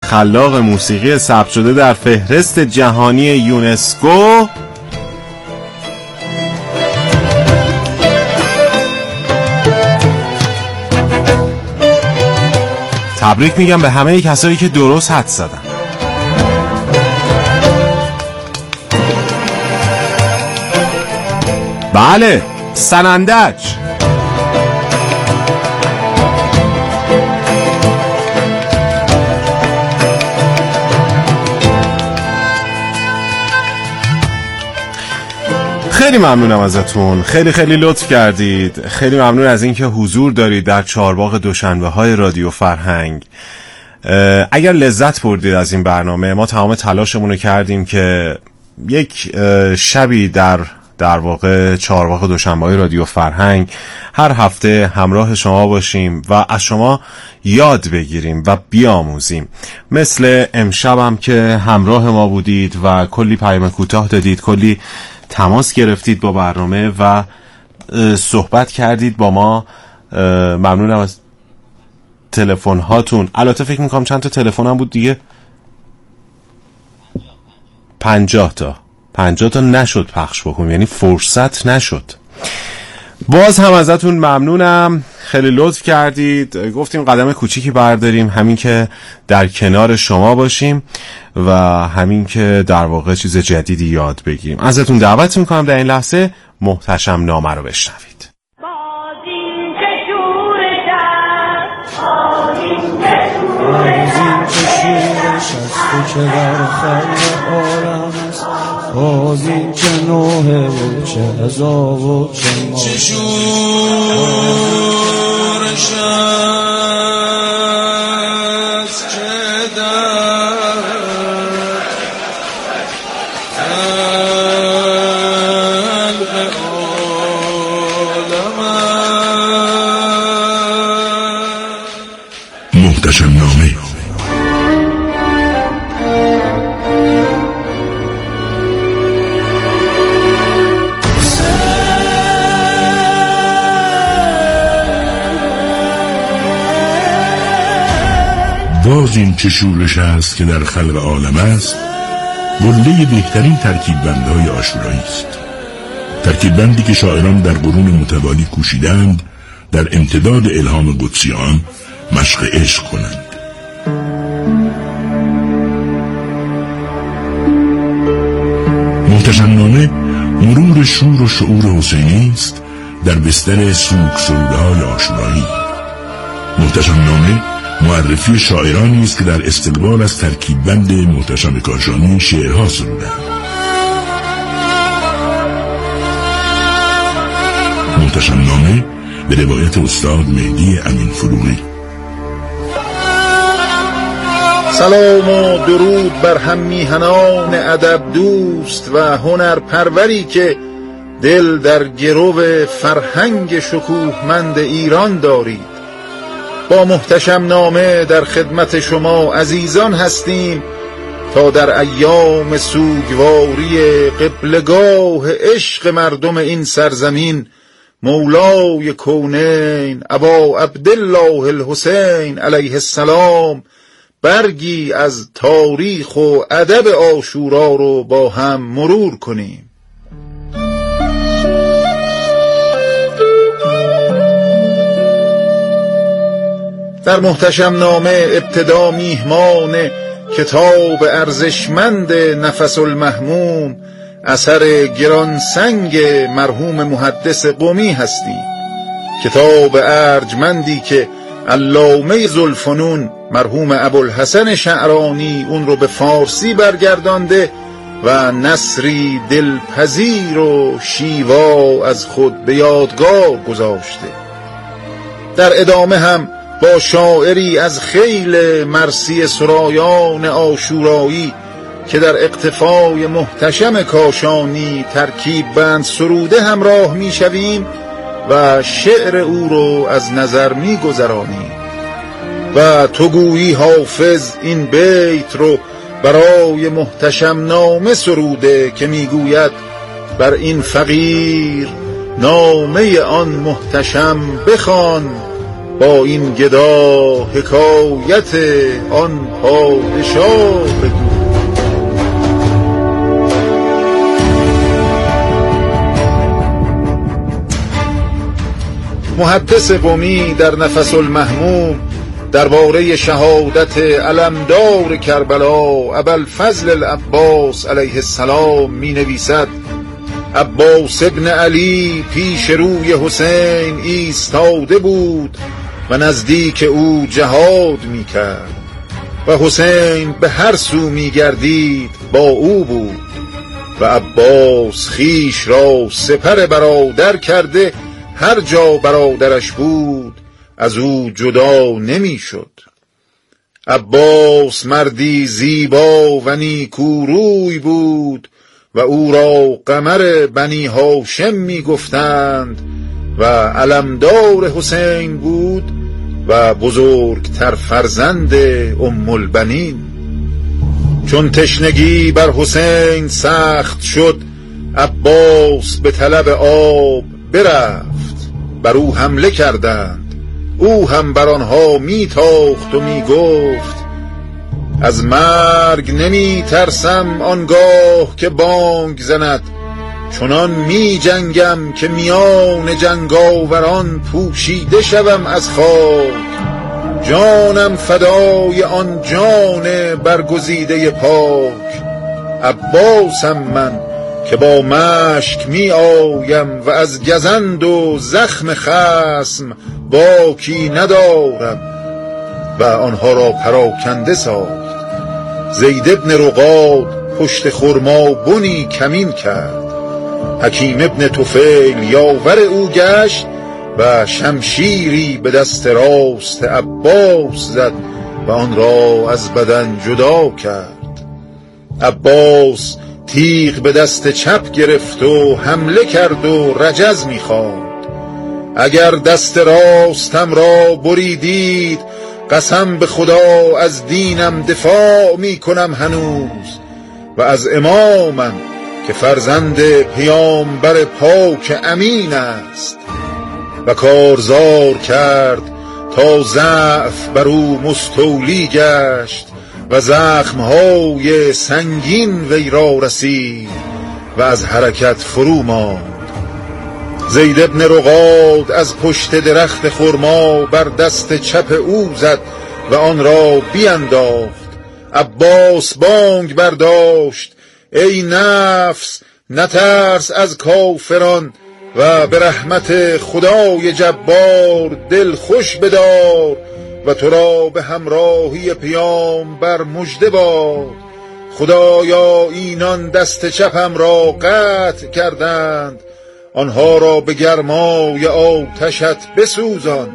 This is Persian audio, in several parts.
خلاق موسیقی ثبت شده در فهرست جهانی یونسکو، تبریک میگم به همه کسایی که درست حدس زدن. بله، سنندج. خیلی ممنونم ازتون، خیلی خیلی لطف کردید. خیلی ممنون از اینکه حضور دارید در چهارباغ دوشنبه های رادیو فرهنگ. اگر لذت بردید از این برنامه، ما تمام تلاشمون رو کردیم که یک شبی در واقع چهارباغ دوشنبه های رادیو فرهنگ هر هفته همراه شما باشیم و از شما یاد بگیریم و بیاموزیم. مثل امشبم که همراه ما بودید و کلی پیام کوتاه دادید، کلی تماس گرفتید با برنامه و صحبت کردید با ما. ممنونم از تلفن هاتون. البته فکر میکنم چند تا تلفن هم بود دیگه، 50 تا نشد پخش بکنم، یعنی فرصت نشد. باز هم ازتون ممنونم، خیلی لطف کردید. گفتیم قدم کوچیکی برداریم، همین که در کنار شما باشیم و همین که در واقع چیز جدیدی یاد بگیریم. ازتون دعوت میکنم در این لحظه محتشم نامه رو بشنوید. باز این چه نوحه و چه عذاب و چه ما چه شورش است چه در قلب عالم محتشم نامه. باز این چه شورش است که در خلق عالم است، قله بهترین ترکیب بندهای عاشورایی است. ترکیب بندی که شاعران در قرون متوالی کوشیدند در امتداد الهام قدسی آن مشق عشق کنند. محتشم نامه مرور شور و شعور حسینی است در بستر سوگ سرودهای عاشورایی. محتشم نامه معرفی شاعرانی است که در استقبال از ترکیب بند محتشم کاشانی شعرها سرودند. محتشم نامه به روایت استاد مهدی امین فروغی. سلام و درود بر هم میهنان ادب دوست و هنر پروری که دل در گرو فرهنگ شکوهمند ایران دارید. با محتشم نامه در خدمت شما عزیزان هستیم تا در ایام سوگواری قبلگاه عشق مردم این سرزمین مولای کونین ابا عبدالله الحسین علیه السلام برگی از تاریخ و ادب عاشورا رو با هم مرور کنیم. در محتشم نامه ابتدا میهمان کتاب ارزشمند نفس المحموم اثر گرانسنگ مرحوم محدث قمی هستیم. کتاب ارجمندی که علامه ذوالفنون مرحوم ابوالحسن شعرانی اون رو به فارسی برگردانده و نثری دلپذیر و شیوا از خود به یادگار گذاشته. در ادامه هم با شاعری از خیل مرثیه سرایان عاشورایی که در اقتفای محتشم کاشانی ترکیب بند سروده همراه می شویم و شعر او رو از نظر می گذرانیم و تو گویی حافظ این بیت رو برای محتشم نامه سروده که می گوید بر این فقیر نامه آن محتشم بخوان با این گدا حکایت آن پادشاه بگو. محدث قمی در نفس المهموم درباره شهادت علمدار کربلا ابوالفضل العباس علیه السلام می نویسد: عباس ابن علی پیش روی حسین ایستاده بود و نزدیک او جهاد می کرد و حسین به هر سو می گردید با او بود و عباس خیش را سپر برادر کرده هر جا برادرش بود از او جدا نمی شد. عباس مردی زیبا و نیکوروی بود و او را قمر بنی هاشم می گفتند و علمدار حسین بود و بزرگتر فرزند ام البنین. چون تشنگی بر حسین سخت شد عباس به طلب آب برفت، بر او حمله کردند. او هم بر آنها می تاخت و می گفت: از مرگ نمی ترسم آنگاه که بانگ زند، چنان می جنگم که میان جنگاوران پوشیده شوم از خاک. جانم فدای آن جان برگزیده پاک. عباسم من که با مشک می آیم و از گزند و زخم خصم باکی ندارم. و آنها را پراکنده ساخت. زید ابن رقاد پشت خرما بنی کمین کرد. حکیم ابن طفیل یاور او گشت و شمشیری به دست راست عباس زد و آن را از بدن جدا کرد. عباس تیغ به دست چپ گرفت و حمله کرد و رجز می‌خواند: اگر دست راستم را بریدید قسم به خدا از دینم دفاع می‌کنم هنوز و از امامم که فرزند پیامبر پاک امین است. و کارزار کرد تا ضعف بر او مستولی گشت و زخمهای سنگین وی را رسید و از حرکت فرو ماند. زید ابن رقاد از پشت درخت خرما بر دست چپ او زد و آن را بینداخت. عباس بانگ برداشت: ای نفس نترس از کافران و به رحمت خدای جبار دل خوش بدار و تو را به همراهی پیامبر مژده باد. خدایا اینان دست چپم را قطع کردند، آنها را به گرمای آتشت بسوزان.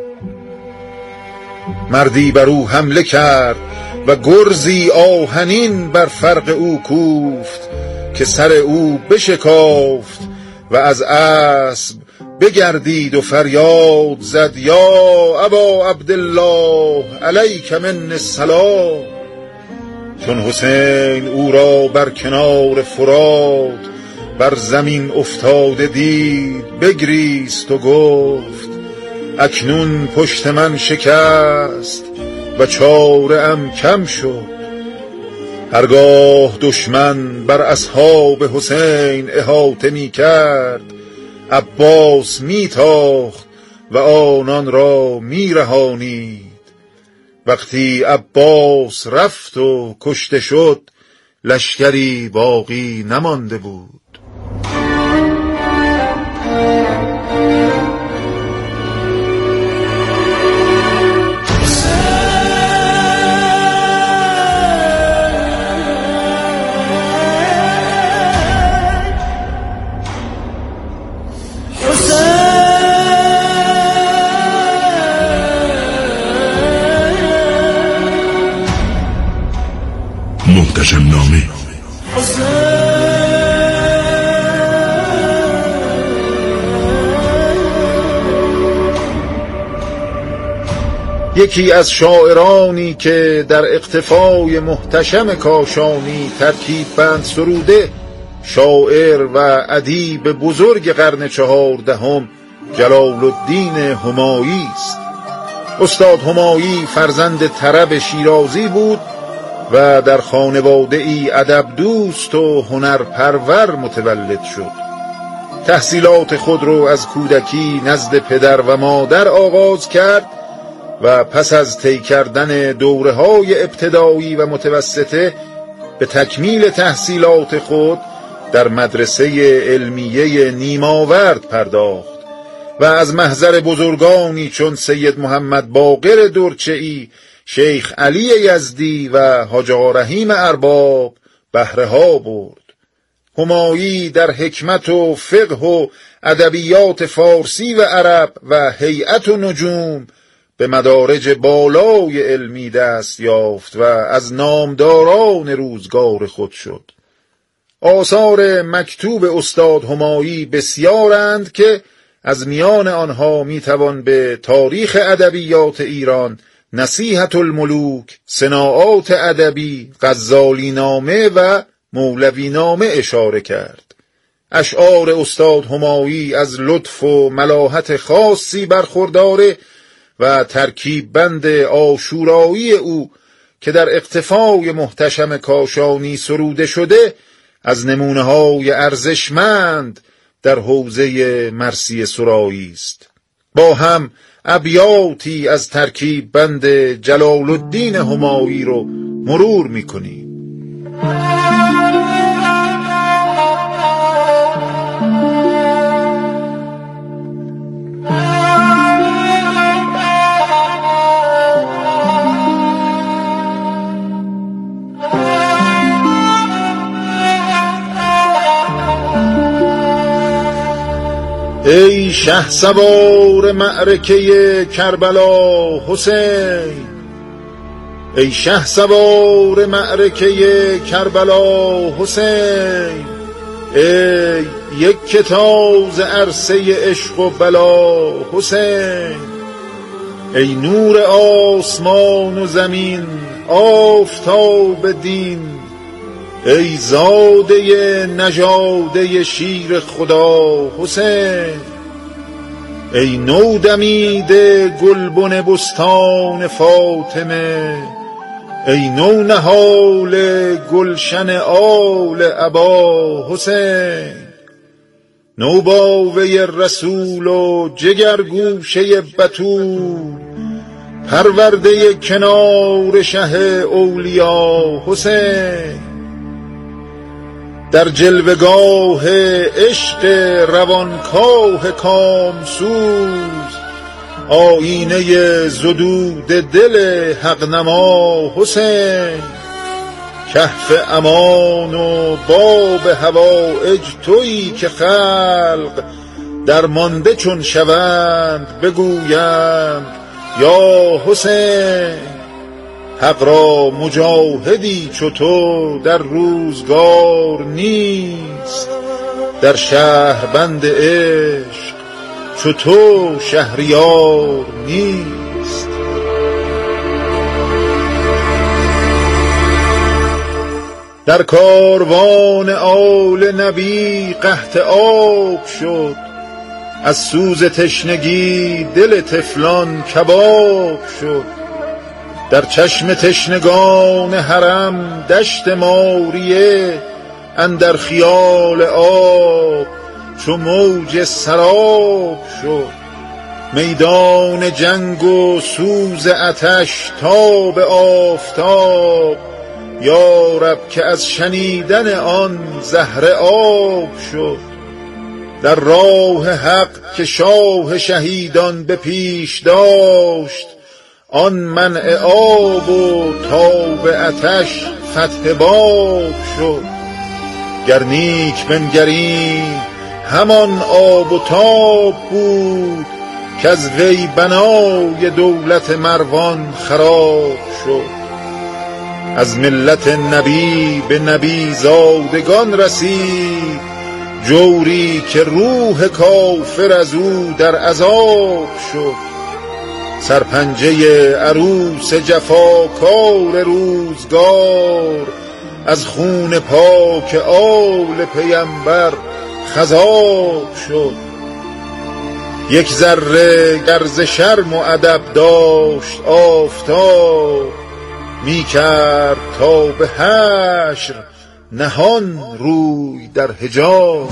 مردی بر او حمله کرد و گرزی آهنین بر فرق او کوفت که سر او بشکافت و از اسب بگردید و فریاد زد: یا ابا عبدالله علیک من السلام. چون حسین او را بر کنار فرات بر زمین افتاده دید بگریست و گفت: اکنون پشت من شکست و چاره ام کم شد. هرگاه دشمن بر اصحاب حسین احاطه می کرد عباس می تاخت و آنان را می رهانید. وقتی عباس رفت و کشته شد لشکری باقی نمانده بود. محتشم نامه. یکی از شاعرانی که در اقتفای محتشم کاشانی ترکیب بند سروده، شاعر و ادیب بزرگ قرن 14 جلال الدین همایی است. استاد همایی فرزند طرب شیرازی بود و در خانواده ای ادب دوست و هنرپرور متولد شد. تحصیلات خود را از کودکی نزد پدر و مادر آغاز کرد و پس از طی کردن دوره‌های ابتدایی و متوسطه به تکمیل تحصیلات خود در مدرسه علمیه نیماورد پرداخت و از محضر بزرگانی چون سید محمد باقر درچه‌ای، شیخ علی یزدی و حاج آقا رحیم ارباب بهره ها برد. همایی در حکمت و فقه و ادبیات فارسی و عرب و هیئت و نجوم به مدارج بالای علمی دست یافت و از نامداران روزگار خود شد. آثار مکتوب استاد همایی بسیارند که از میان آنها میتوان به تاریخ ادبیات ایران، نصیحت الملوک، صناعات ادبی، غزالی نامه و مولوی نامه اشاره کرد. اشعار استاد همایی از لطف و ملاحت خاصی برخورداره و ترکیب بند عاشورایی او که در اقتفای محتشم کاشانی سروده شده از نمونه‌های ارزشمند در حوزه مرثیه سرایی است. با هم ابیاتی از ترکیب بند جلال الدین همایی رو مرور می‌کنیم. ای شه سوار معرکه کربلا حسین، ای شه سوار معرکه کربلا حسین، ای یک کتاز عرصه عشق و بلا حسین، ای نور آسمان و زمین آفتاب دین، ای زاده نژاده شیر خدا حسین، ای نو دمیده گلبن بستان فاطمه، ای نو نهال گلشن آل ابا حسین، نوباوه رسول و جگرگوشه بتول، پرورده کنار شه اولیا حسین، در جلوگاه عشق روانکاه کامسوز، آینه زدود دل حق نما حسین، کهف امان و باب حوائج تویی که خلق درمانده چون شوند بگویند یا حسین، حق را مجاهدی چو تو در روزگار نیست، در شهربند عشق چو تو شهریار نیست. در کاروان آل نبی قحط آب شد، از سوز تشنگی دل طفلان کباب شد، در چشم تشنگان حرم دشت ماریه، اندر خیال آب چو موج سراب شد، میدان جنگ و سوز آتش تاب آفتاب، یا رب که از شنیدن آن زهر آب شد، در راه حق که شاه شهیدان به پیش داشت، آن منع آب و تاب آتش فتح باب شد، گر نیک بنگریم همان آب و تاب بود، که از وی بنای دولت مروان خراب شد، از ملت نبی به نبی زادگان رسید جوری که روح کافر از او در عذاب شد، سرپنجه عروس جفاکار روزگار از خون پاک آل پیمبر خضاب شد، یک ذره گر ز شرم و ادب داشت آفتاب، می کرد تا به حشر نهان روی در حجاب.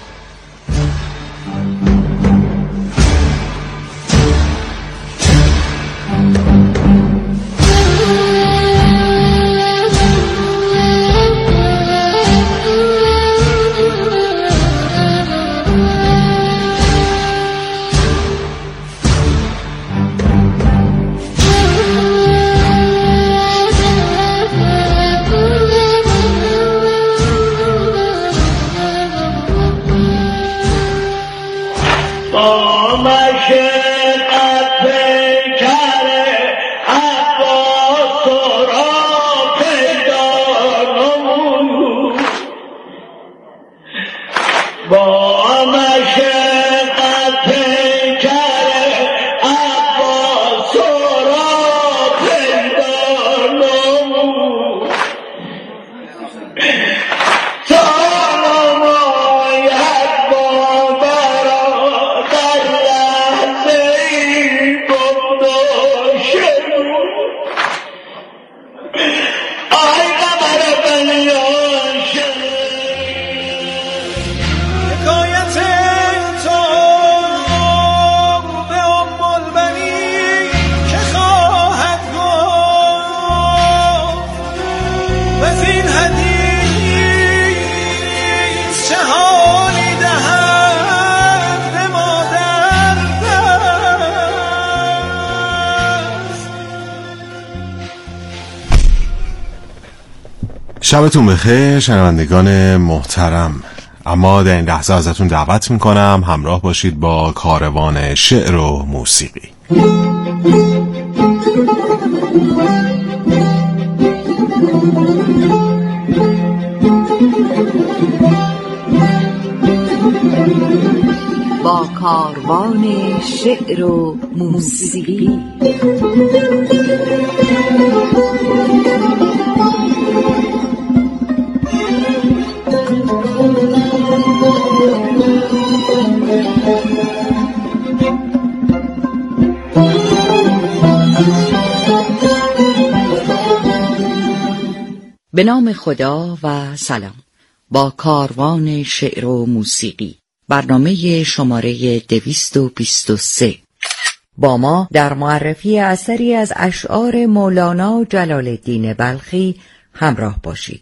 شبتون بخیر شنوندگان محترم. اما در این لحظه ازتون دعوت میکنم همراه باشید با کاروان شعر و موسیقی. با کاروان شعر و موسیقی. به نام خدا و سلام. با کاروان شعر و موسیقی، برنامه شماره 223. با ما در معرفی اثری از اشعار مولانا جلال الدین بلخی همراه باشید.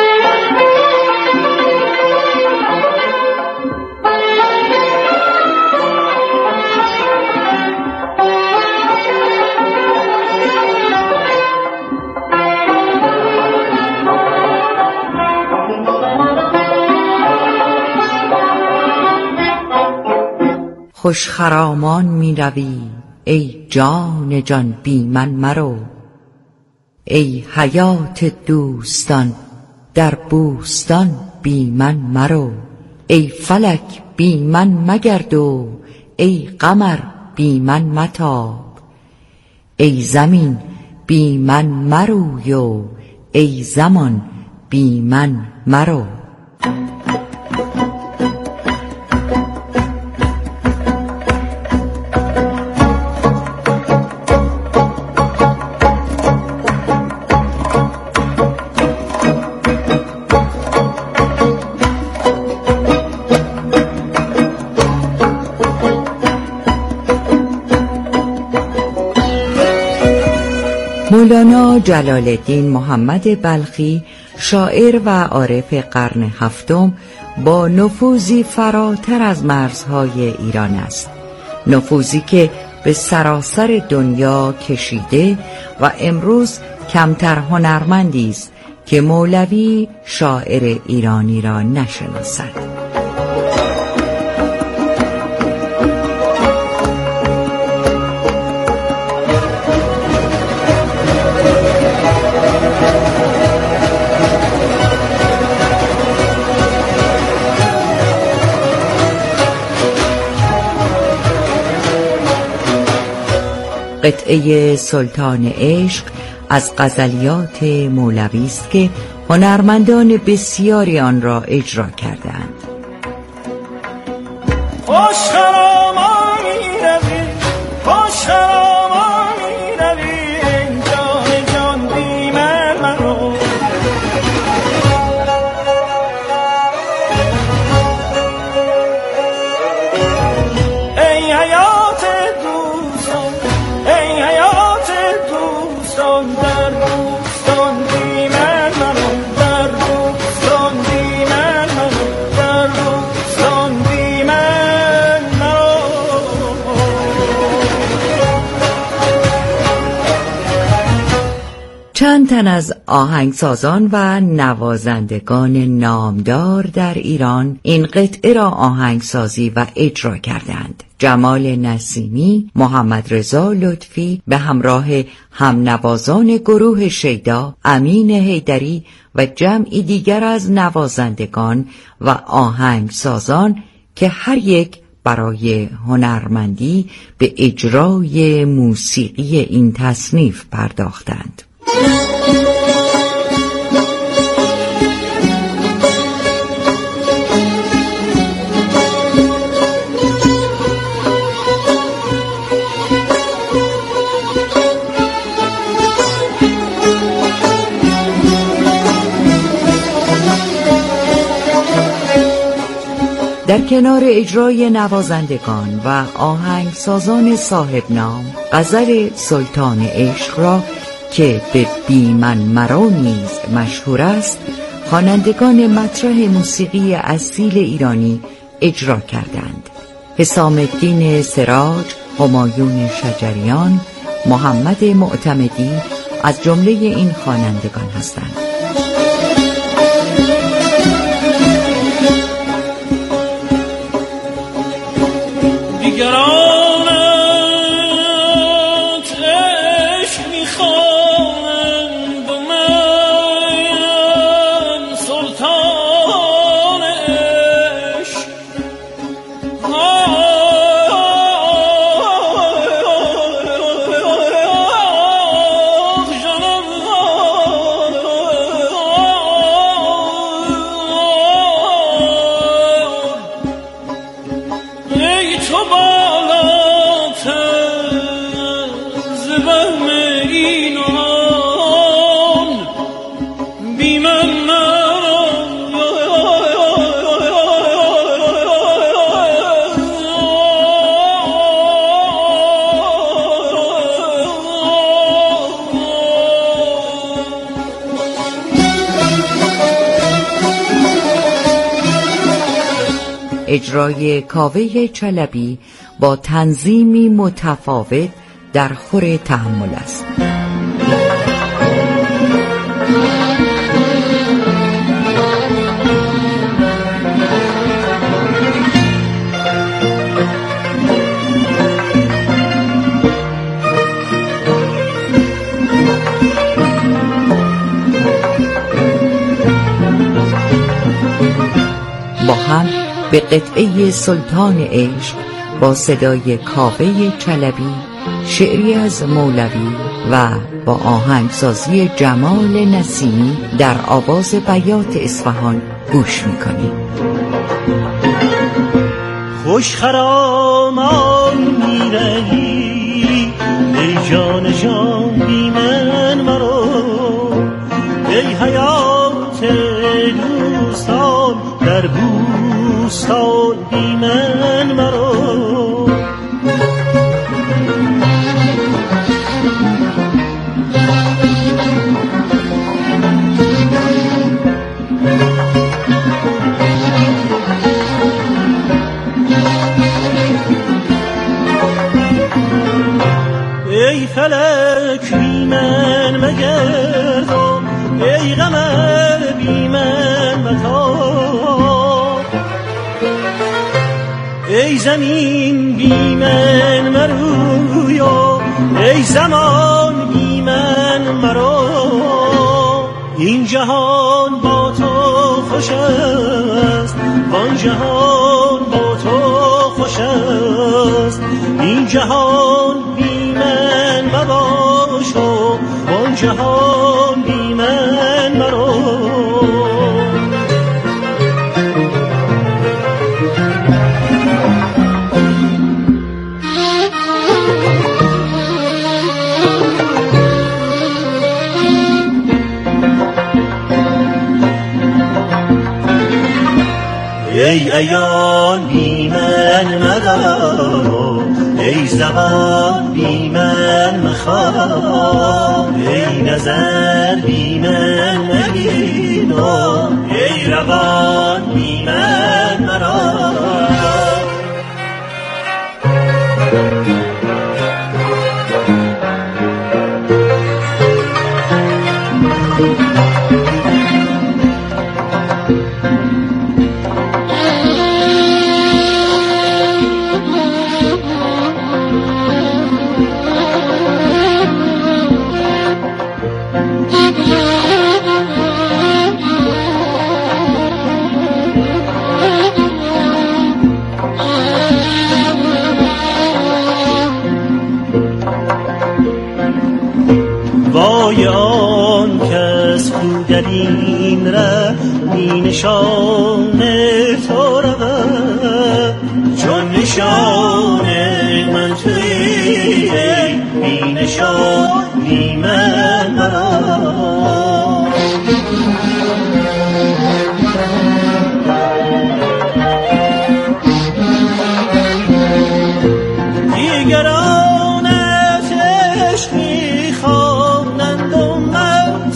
خوش خرامان می روی ای جان جان بی من مرو، ای حیات دوستان در بوستان بی من مرو، ای فلک بی من مگرد و ای قمر بی من متاب، ای زمین بی من مروی و ای زمان بی من مرو. مولانا جلال الدین محمد بلخی، شاعر و عارف قرن هفتم، با نفوذی فراتر از مرزهای ایران است، نفوذی که به سراسر دنیا کشیده و امروز کمتر هنرمندی است که مولوی شاعر ایرانی را نشناسد. قطعه سلطان عشق از غزلیات مولوی است که هنرمندان بسیاری آن را اجرا کردند. خوش خرامانی خرامان میروی ای جان جان بی من مرو ای حیات دوستان ای حیات دوستان در دوستان بی من مرو در دوستان بی من مرو در دوستان بی من مرو چند تن از آهنگسازان و نوازندگان نامدار در ایران این قطعه را آهنگسازی و اجرا کردند. جمال نسیمی، محمد رضا لطفی به همراه همنوازان گروه شیدا، امین حیدری و جمعی دیگر از نوازندگان و آهنگسازان که هر یک برای هنرمندی به اجرای موسیقی این تصنیف پرداختند. در کنار اجرای نوازندگان و آهنگسازان صاحب نام، غزل سلطان عشق را که به بی من مرو نیز مشهور است، خوانندگان مطرح موسیقی اصیل ایرانی اجرا کردند. حسام الدین سراج، همایون شجریان، محمد معتمدی از جمله این خوانندگان هستند. اجرای کاوه چلبی با تنظیمی متفاوت در خور تحمل است. با هم به قطعه سلطان عشق با صدای کاوه چلبی، شعری از مولوی و با آهنگسازی جمال نسیمی در آواز بیات اصفهان گوش میکنیم. خوش خرامان میروی ای جان جان بی من مرو ای حیات دوستان در بوستان بی من مرو ای فلک بی من مگردان ای قمر بی من متاب ای زمین بی من مرویا ای زمان بی من مرو این جهان با تو خوش است وان جهان با تو خوش است این جهان بی من مباش و وان جهان بی من مرو ای عیان بی من مدار، ای زبان بی من مخواه، ای نظر بی من مبین، ای روان بی من مرا. وای آن کس کو در این ره بی نشان تو رود، چون نشان من تویی، بی نشان بی من مرا. دیگران عشق میخوانند و من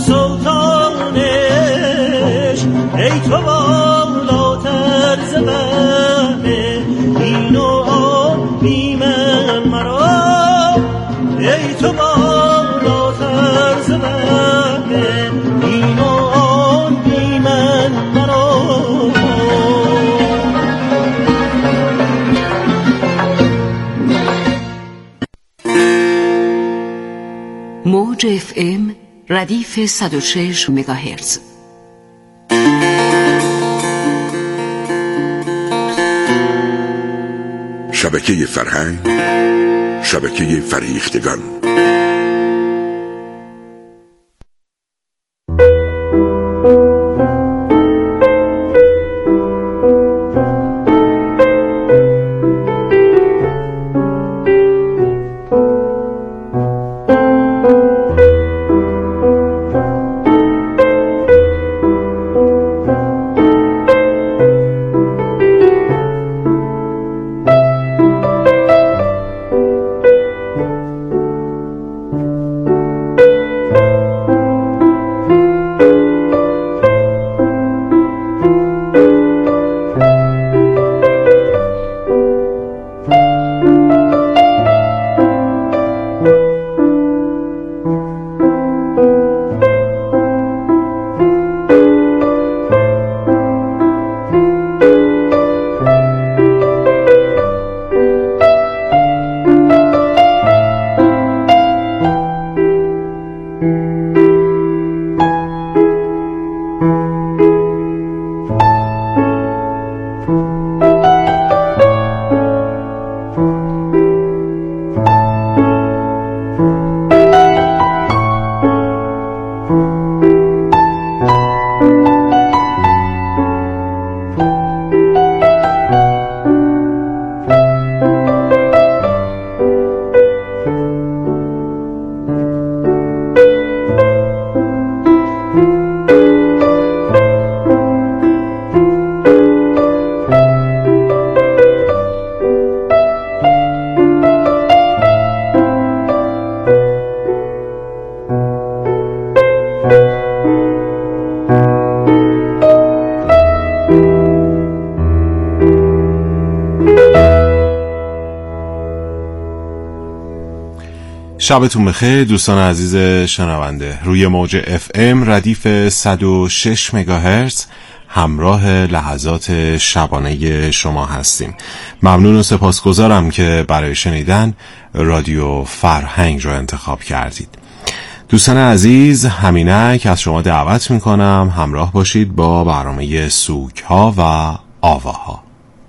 سلطانش، ای تو بالاتر ز بحر این و آن بی من مرا، ای تو بالاتر ز بحر این و آن بی من مرا. موج FM ردیف 106 مگاهرتز. شبکه فرهنگ، شبکه فریختگان. شبتون بخیر دوستان عزیز شنونده. روی موج FM ردیف 106 مگاهرتز همراه لحظات شبانه شما هستیم. ممنون و سپاسگزارم که برای شنیدن رادیو فرهنگ رو انتخاب کردید. دوستان عزیز، همینک از شما دعوت میکنم همراه باشید با برنامه سوگ ها و آواها.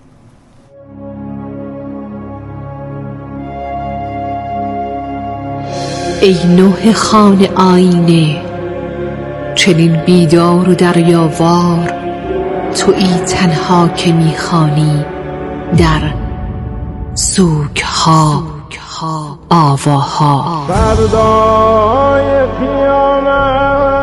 ای نوح خان آینه، چنین بیدار و دریاوار، تویی تنها که میخوانی در سوگها آواها. فردای قیامت